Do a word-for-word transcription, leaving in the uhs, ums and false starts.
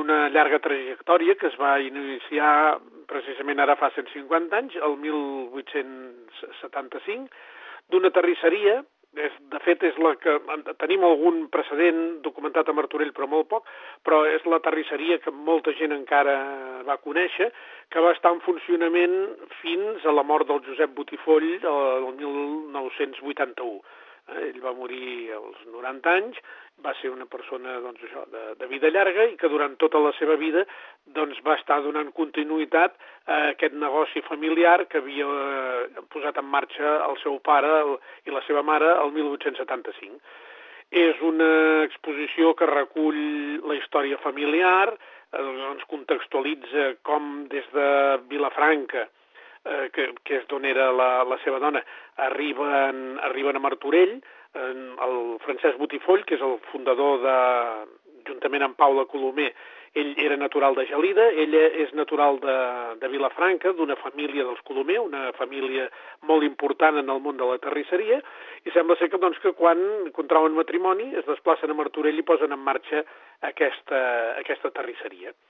una llarga trajectòria que es va iniciar precisament ara fa cent cinquanta anys, el mil vuit-cents setanta-cinc, d'una terrisseria. De fet, és la que tenim algun precedent documentat a Martorell, però molt poc, però és la terrisseria que molta gent encara va conèixer, que va estar en funcionament fins a la mort del Josep Botifoll el mil nou-cents vuitanta-u. Ell va morir als noranta anys, va ser una persona doncs, això, de, de vida llarga i que durant tota la seva vida doncs, va estar donant continuïtat a aquest negoci familiar que havia posat en marxa el seu pare i la seva mare el mil vuit-cents setanta-cinc. És una exposició que recull la història familiar, ens contextualitza com des de Vilafranca, eh, que, que és d'on era la, la seva dona, arriben, arriben a Martorell. El Francesc Botifoll, que és el fundador de, juntament amb Paula Colomer, ell era natural de Gelida, ella és natural de, de Vilafranca, d'una família dels Colomer, una família molt important en el món de la terrisseria, i sembla ser que, doncs, que quan contrauen matrimoni es desplacen a Martorell i posen en marxa aquesta, aquesta terrisseria.